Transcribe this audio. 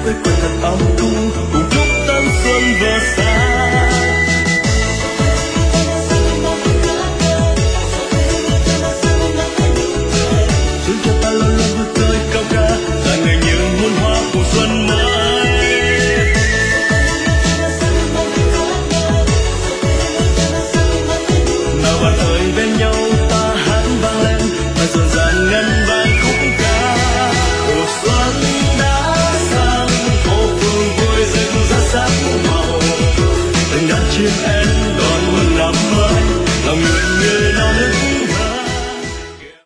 quây quần thật ấm cung cùng chúc tân xuân vừa xa.